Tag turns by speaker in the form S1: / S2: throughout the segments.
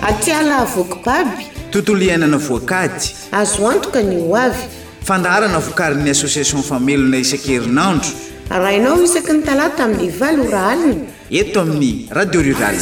S1: atiala vokobaby
S2: tontolo iainana voakady
S1: azo antoka ny ho avy
S2: fandaharana vokarin'ny association famelona isan-kerinandro
S1: rainao isaky ny talata amin'ny 20 ora alina
S2: eto amin'ny radio rural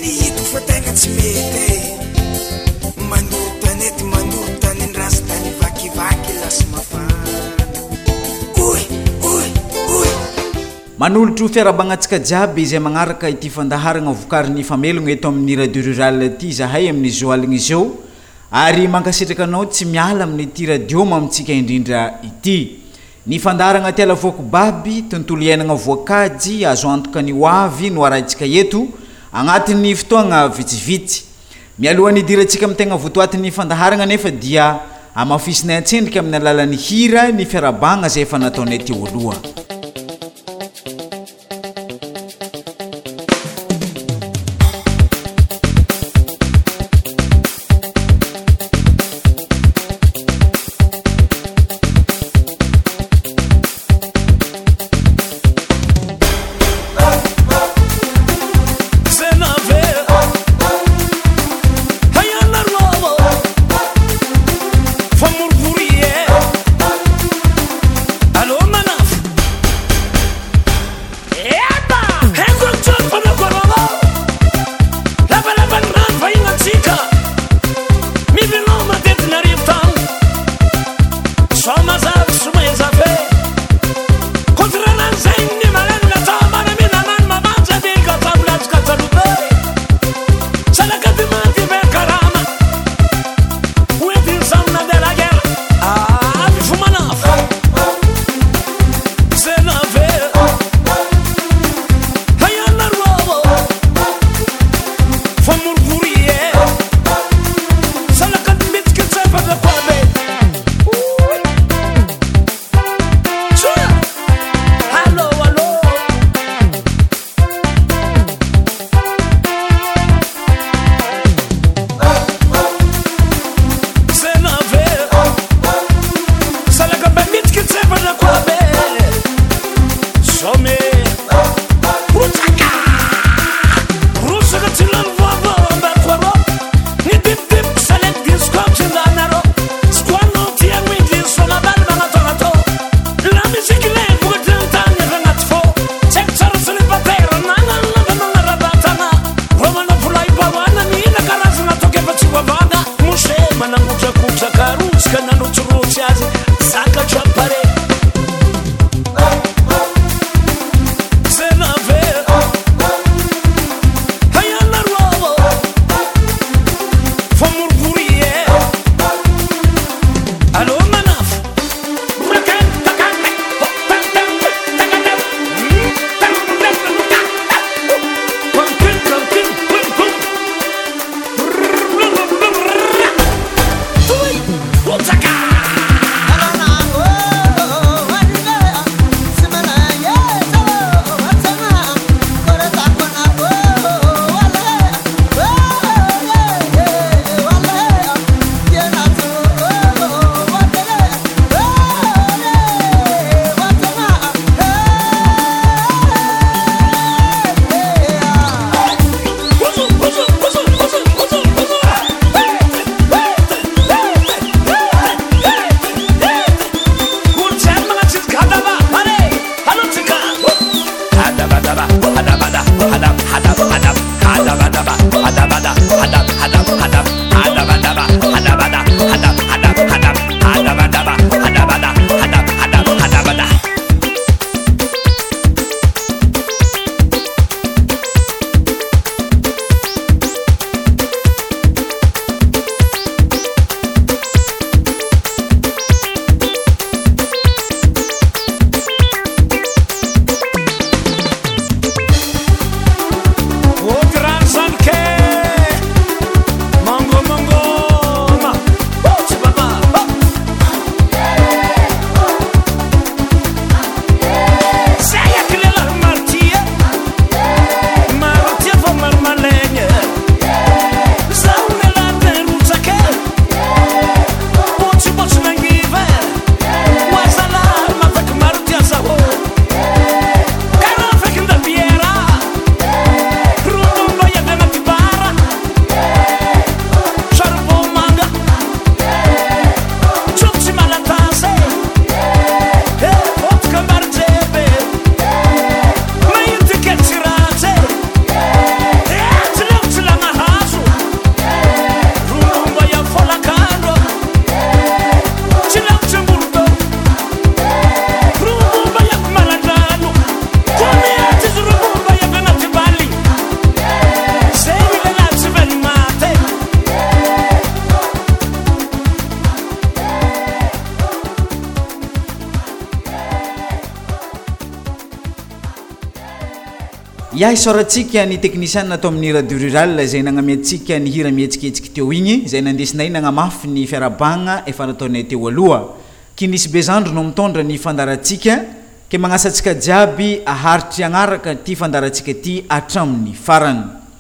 S2: manolotro fiarabanantsika jiaby izay magnaraka ity fandaharana vokarin'ny famelogna eto amin'ny radio rural ity zahay amin'ny zoaligny izao ary mankasitraka anao tsy miala amin'ity radio mamitsika indrindra ity ny fandaharana tiala vokobaby tontolo iainana voakady azo antoka ny hoavy no araintsika eto agnatin'ny fotoagna vitsivitsy mialohan'ny idirantsika amin'ny tegna votoatin'ny fandaharana nefa dia amafisinay antsendrika amin'ny alalan'ny hira ny fiarabagna zay efa nataonay teo aloha Yahy soratsika ny technicien natao amin'ny radio rural zay nagnamiatsika ny hira mihetsiketsika teo igny zay nandesinay nagnamafy ny fiarabagna efa nataonay teo aloha kinisy bezandro no mitondra ny fandaratsika ke magnasatsika jiaby aharitry agnaraka ty fandaratsika ty atramin'ny farany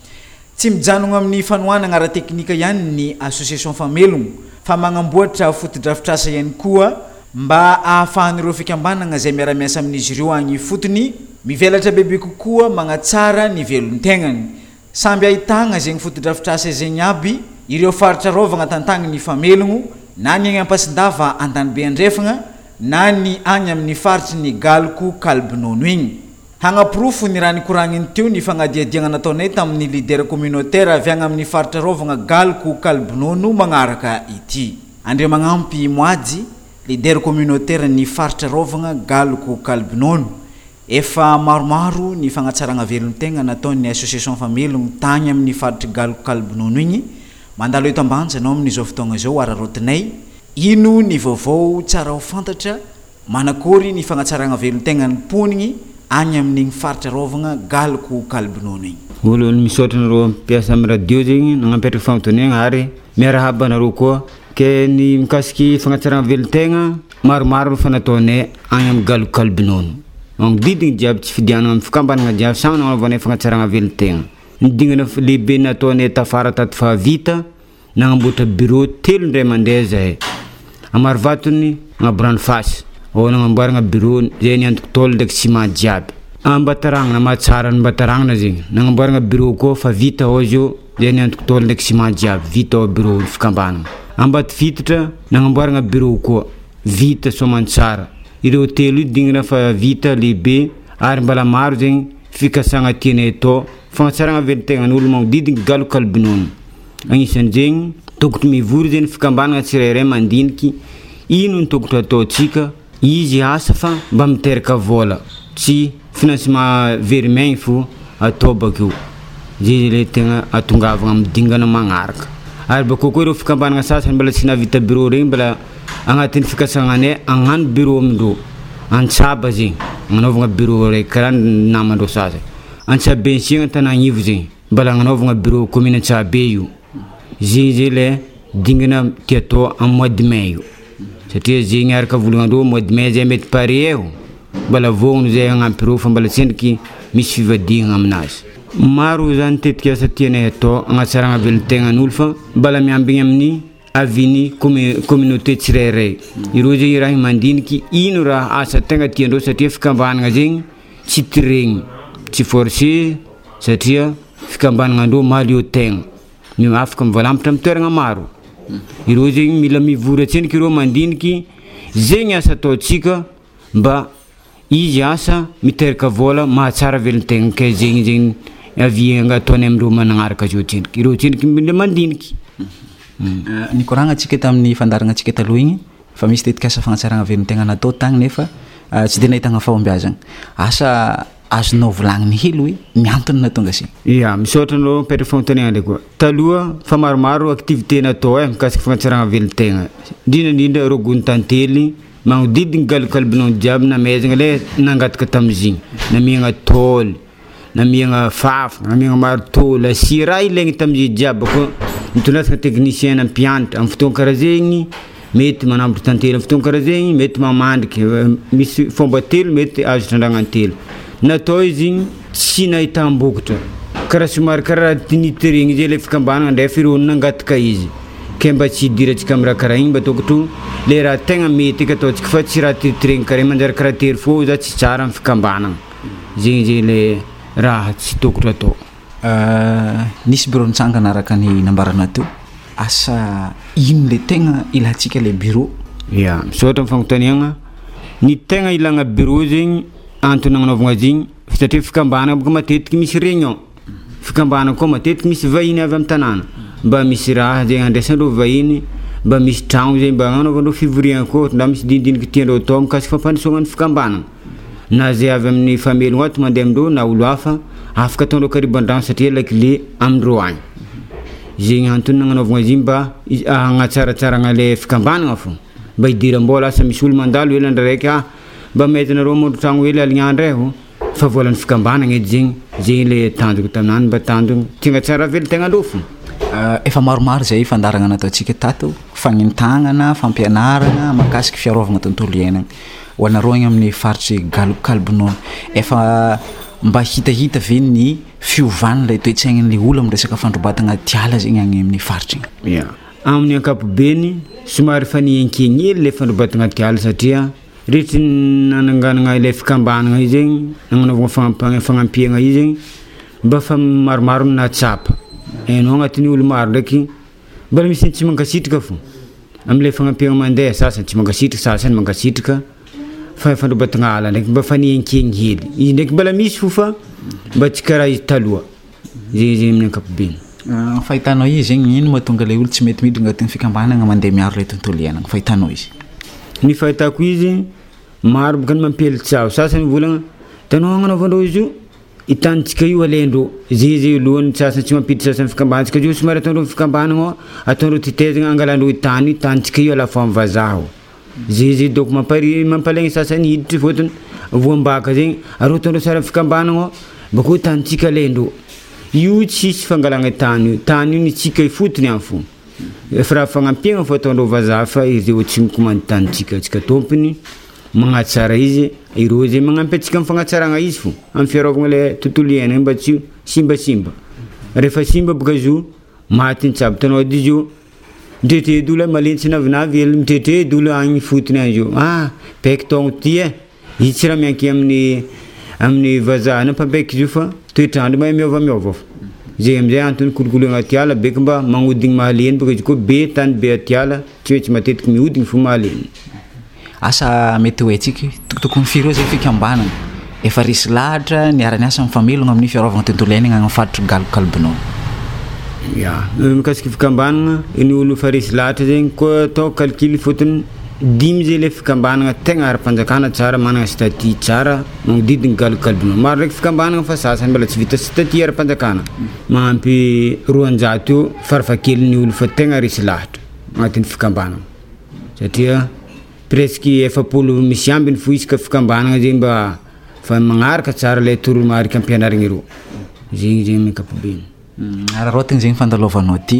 S2: tsy mijanogno amin'ny fanohanana ara-teknika ihany ny association famelogno fa magnamboatra fotodrafitrasa ihany koa mba ahafahan'ireo fikambanana zay miara-miasa amin'izy ireo agny fotony mivelatra bebe kokoa magnatsara ny velon-tegnany samby ahitagna zegny fotodrafitrasa zegny aby ireo faritra rovagna tantagny ny famelogno na ny agny ampasidava Antanibe andrefagna na ny agny amin'ny faritry ny Galoko Kalbinono igny hagnaprofo ny raha nikoragniny teo ny fagnadiadiagna nataonay tamin'ny leader communautaire avy agny amin'ny faritra rovagna Galoko Kalbinono magnaraka ity andre magnampy moady leader communautaire ny faritra rovagna Galoko Kalbinono efa maromaro ny fagnatsaragna velon-tegna nataon'ny association famelogno tagny amin'ny faritry Galoko Kalbinono igny mandalo eto ambanja anao amin'izao fotoagna zao ararotinay ino ny vaovao tsara ho fantatra manakory ny fagnatsaragna velon-tegna ny ponigny agny amin'igny faritra rovagna Galoko Kalbinono igny
S3: olo misaotra nareo mpiasa amin'ny radio zegny nagnapetraka fagnontaniagna ary miarahaba nareo koa ke ny mikasiky fagnatsaragna velon-tegna maromaro ny fanataonay agny amin'ny Galoko Kalbinono magdidigny jiaby tsy fidianagna amin'ny fikambanagna jiaby samy nagnanaovanay fagnatsaragna velon-tegna ny dingana lehibe nataonay tafara tato fa vita nagnamboatra bureau telo ndray mandeha zahay amarivatony agnaborano fasy ao nagnamboaragna bureau zay ny antoko tôlo ndraiky ciment jiaby ambataragnana mahatsara ny mbataragnana zegny nagnamboaragna bureau koa fa vita ao zio zay ny antoko tôlo ndraiky ciment jiaby vita ao bureau ny fikambanagna ambaty vitatra nagnamboaragna bureau koa vita soamantsara ireo telo io dingana fa vita lehibe ary mbala maro zegny fikasagna tianay atao fagnatsaragna velon-tegna n'olo magdidigny Galoko Kalbinono agnisan'ny zegny tokotry mivory zegny fikambanagna tsirairay mandiniky ino ny tokotry ataotsika izy asa fa mba miteraka vola tsy financement verimaigny fo atao bakeo zay le tegna atongavagna amin'ny dingana magnaraka ary bakeo koa ireo fikambanagna sasany mbala tsy navita bureau regny mbala agnatin'ny fikasagnanay agnano bureau amindreo antsaba zegny agnanovagna bureau raiky karaha namandreo sasany Antsabe nsiagna tanagnivo zegny mbala agnanovagna bureau commune Antsabe io zay le dingana ty atao amin'ny mois de mai io satria zegny araka volagnandreo mois de mai zay mety pare eo mbala vogno zay agnampy reo fa mbala tsendriky misy fivadiagna aminazy maro zany tetika asa tianay atao agnatsaragna velon-tegnan'olo fa mbala miambigny amin'ny aviny communauté tsirairay ireo zegny raha mandiniky ino raha asa tegna tiandreo satria fikambanagna zegny tsy tiregny tsy forcé satria fikambanagna-ndreo malio tegna afaka mivalambatra amin'ny toeragna maro ireo zegny mila mivory atsendriky ireo mandiniky zegny asa ataotsika mba izy asa miteraka vola mahatsara velon-tegna kay zegny avianga ataonay amindreo managnaraka zio atsendriky ireo atsendriky mila mandiniky
S4: nikoragna atsika tamin'ny fandaragna atsika taloha igny fa misy tetika asa fagnatsaragna velon-tegna natao tagny nefa tsy de nahitagna fahombiazagna asa azonao volagniny hely hoe miantony natonga sy
S3: ya misaotra anao mipetraka fagnontaniagna ndraiky koa taloha fa maromaro activité natao mikasiky fagnatsaragna velon-tegna indrindra reo gony tantely magnodidigny Galoko Kalbinono jiaby namezagna le nangataka tamizigny namiagna tôly namiagna fafy namiagna marteau la scie raha ilaigny tamizay jiaby koa mitondrasaka technicien nampianatra amin'ny fotoagna karaha zegny mety manambotra tantely amin'ny fotoagna karaha zegny mety mamandriky misy fomba telo mety azo trandragna telo natao izy igny tsy nahitam-bokotra karaha somary karaha tinity regny zay le fikambanagna ndray firony nangataka izy ke mba tsy hidirantsika amin'ny raha karaha igny mba tokotro le raha tegna mety eky ataotsika fa tsy raha tiritirigny karaha manjary karaha tery fô za tsy tsara amin'ny fikambanagna zegny zay le raha tsy tokotro atao
S4: nisy bureau nitsangana araka ny nambarana teo asa ino le tegna ilatsika le bureau
S3: ya misaotra amin'ny fagnontaniagna ny tegna ilagna bureau zegny antony agnanovagna zegny satria fikambanagna boka matetiky misy réunion fikambanagna koa matetiky misy vahiny avy amin'ny tanàna mba misy raha zegny andraisandreo vahiny mba misy tragno zegny mba agnanovandreo fivoriagna koa nda misy dindiniky tiandreo atao mikasiky fampandrosoagna ny fikambanagna na zay avy amin'ny famelogno ato mandeha amindreo na olo hafa afaka ataondreo kariban-drano satria lakile amindreo agny zegny antony agnanovagna izy mba agnatsaratsaragna le fikambanagna fo mba hidiram-bola asa misy olo mandalo ela ndraiky mba mety nareo mondro tragno hely alignandray fa volan'ny fikambanagna edy zegny le tanjoko taminany mba tanjogno tonga tsara velo tegna lofo.
S4: Efa maromaro zay fandaragna nataontsika tato fagnentagnana fampianarana mahakasiky fiarovagna tontolo iainagna ho anareo agny amin'ny faritry Galokalobonono efa mba hitahita ve ny fiovana lay toetsainan'le olo amin'ny resaka fandrobatagna tiala zegny agny amin'ny faritry igny.
S3: Ya amin'ny ankapobeny somary fa nienkeny le fandrobatagna tiala satria rehetra nananganagna ilay fikambanagna izy zegny nagnanaovagna fagnampiagna izy zegny mba fa maromaro natsapa hainao agnatin'ny olo maro ndraiky mbola misy tsy mankasitraka fo amin'ilay fagnampiagna mandeha sasany tsy mankasitraka sasany mankasitraka fa fandrobatagna ala ndraiky mba fa nienkeny hely izy ndraiky mbola misy fo fa mba tsy karaha izy taloha zegny amin'ny ankapobeny.
S4: Fahitanao izy zegny ino mahatonga le olo tsy mety miditra agnatin'ny fikambanagna mandeha miaro le tontolo iainagna fahitanao izy?
S3: Ny fahitako izy maro bokany mampelitsao sasany volagna tanao agnanaovandreo izy io hitanitsika io alendreo zay lohany sasany tsy mampiditra sasany fikambanantsika io somary ataondreo fikambanagna ataondreo titezagna angalandreo tany hitanitsika io ala fa mivazaho zay donc mampalegny sasany hiditra fotony voambaka zegny areo ataondreo sara fikambanagna bako hitanitsika alendreo io tsisy fangalagna tany io nitsika ifotony any fo efa raha fagnampiagna fo ataondreo vazaha fa izy tsy mikomandy tanitsika atsika tompony magnatsara izy ireo zay magnampy atsika amin'ny fagnatsaragna izy fo amin'ny fiarovagna le tontolo iainagna mba tsy simbasimba rehefa simba boka izy io maty nitsabo tanao edy izy io mitretredy olo malentsy navinavy ely mitretredy olo agny fotony azy io paiky togno ty izy tsy raha mianky amin'ny vazaha nampabaiky izy io fa toetrandro mahay miôvamiôva fo zay amizay antony kolokolo agnaty ala beky mba magnodigny mahaleny boka izy koa be tany be atiala tsy maintsy matetiky miodigny fo mahaleny.
S4: Asa mety hoentsika tokony firy zay fikambanagna efa resy lahatra niara-ny asa mifamelogna amin'ny fiarovagna tontolo iainagna agny faritry Galokalobonono.
S3: Ya mikasiky fikambanagna iny olo fa resy lahatra zegny koa atao calcul fotony 10 zay le fikambanagna tegna ara-panjakana tsara managna statut tsara magnodidiny Galokalobonono maro ndraiky fikambanagna fa sasany mbola tsy vita statut ara-panjakana mahampy 200 eo farafahakelin'ny olo fa tegna resy lahatra agnatin'ny fikambanagna satria presque efapolo misy ambiny fo isaka fikambanagna zegny mba fa magnaraka tsara le toromarika ampianaragna ireo zegny ankapobeny.
S4: Ararotigny zegny fandalovanao ty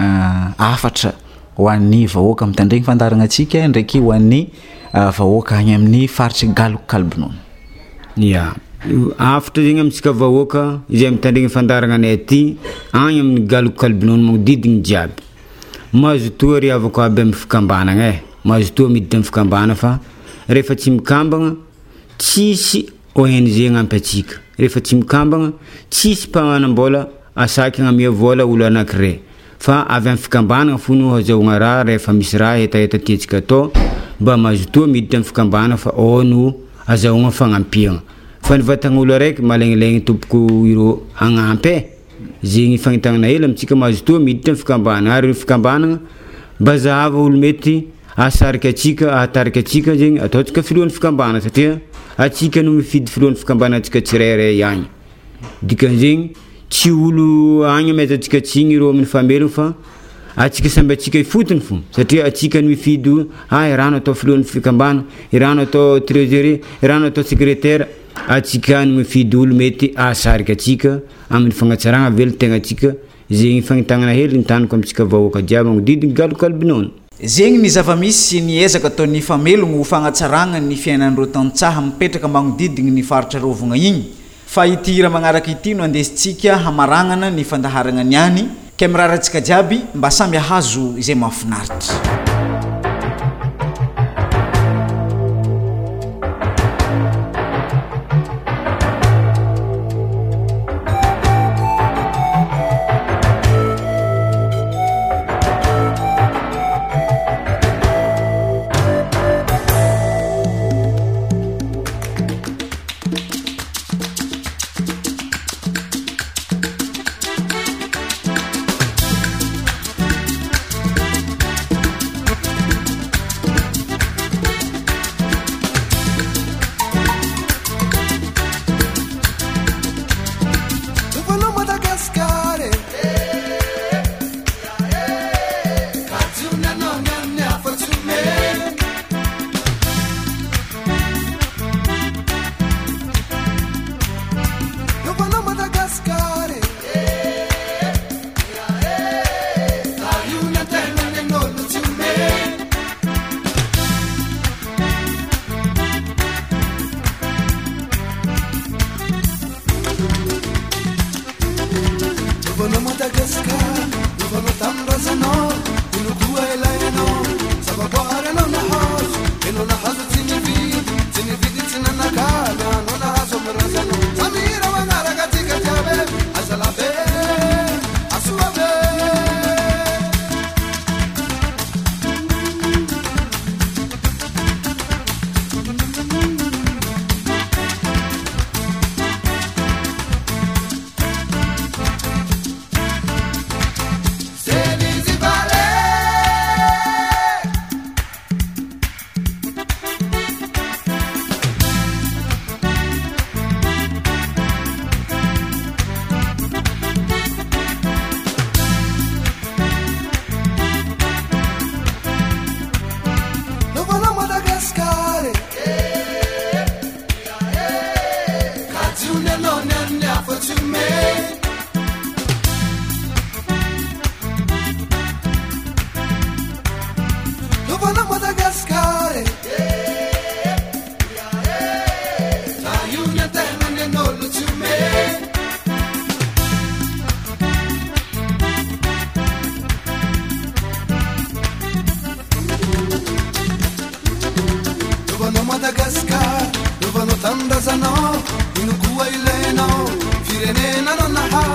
S4: afatra ho an'ny vahoaka mitandregny fandaragna atsika ndraiky ho an'ny vahoaka agny amin'ny faritry Galokalobonono.
S3: Ya afatra zegny amintsika vahoaka izay mitandregny fandaragna anay aty agny amin'ny Galokalobonono magnodidiny jiaby mahazo toa ry avako aby amin'ny fikambanagna mahazo toa miditra amin'ny fikambana fa rehefa tsy mikambagna tsisy ONG agnampy atsika rehefa tsy mikambagna tsisy mpagnanambola asaky agnamia vola olo anankiray fa avy amin'ny fikambanagna fo no azahoagna raha rehefa misy raha hetaheta tiantsika atao mba mahazo toa miditra amin'ny fikambana fa ao no azahoagna fagnampiagna fa ny vatagna olo araiky malegnilegny tompoko ireo agnampy zegny fagnitagnana hely amintsika mahazo toa miditra amin'ny fikambana ary fikambanagna mba zahava olo mety asarika atsika atarika atsika zegny ataontsika filohan'ny fikambana satria atsika no mifidy filohan'ny fikambana atsika tsirairay agny dikan'zegny tsy olo agny amezantsika tsigny ireo amin'ny famelogna fa atsika samby atsika ifotony fo satria atsika no mifidy irano atao filohan'ny fikambana irano atao trésorier irano atao secrétaire atsika no mifidy olo mety asarika atsika amin'ny fagnatsaragna velo tegna atsika zegny fagnitagnana hely ny taniko amintsika vahoaka jiaby magnodidiny Galokalobonono.
S2: Zegny ny zava-misy ny ezaka ataon'ny famelogno ho fagnatsaragna ny fiainan'ireo tantsaha mipetraka magnodidiny ny faritra rovogna igny fa ity hira magnaraka ity no andesintsika hamaragnana ny fandaharagna niany ke mirarahantsika jiaby mba samy ahazo izay mahafinaritra.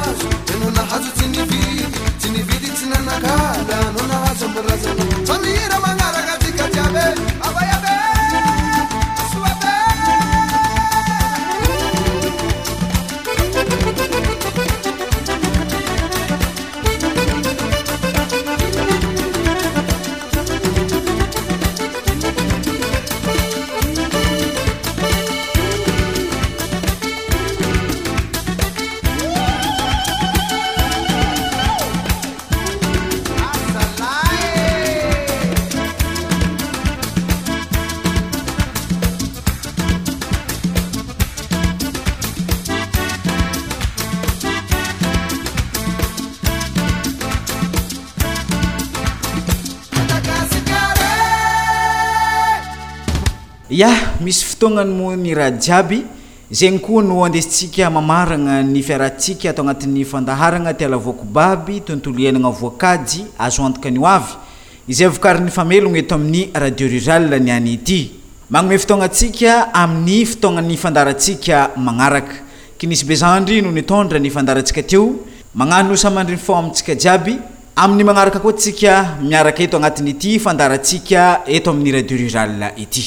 S2: ya misy fotoagnany moa ny raha jiaby zegny koa no andesintsika mamaragna ny fiarahantsika atao agnatin'ny fandaharagna tialavoako baby tontolo iainagna voakajy azo antoka ny hoavy izay vokarin'ny famelogno eto amin'ny radio rural ny any ity magnome fotoagnatsika amin'ny fotoagnany fandarantsika magnaraka kinisy bezandry no nitondra ny fandarantsika teo magnano samandry fo amintsika jiaby amin'ny magnaraka koa tsika miaraka eto agnatin'ny ity fandarantsika eto amin'ny radio rural ity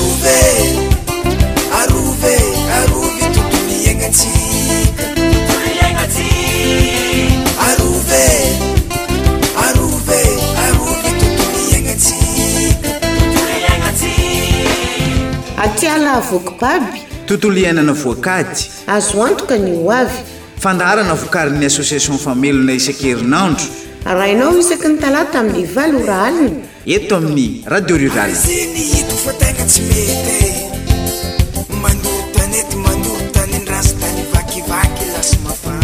S5: Aruve tontolo iaignatsika Aruve tontolo iaignatsika
S1: atiala voky baby
S2: tontolo iainana voakajy
S1: azo antoka ny hoavy
S2: fandaharana vokarin'ny association famelona isan-kerinandro
S1: rainao isaky ny talata amin'ny 20 ora alina
S2: eto amin'ny radio rural
S5: ziny hito fa tegna tsy mety mandotany eto mandotany ndrasy tany vakivaky lasa mafana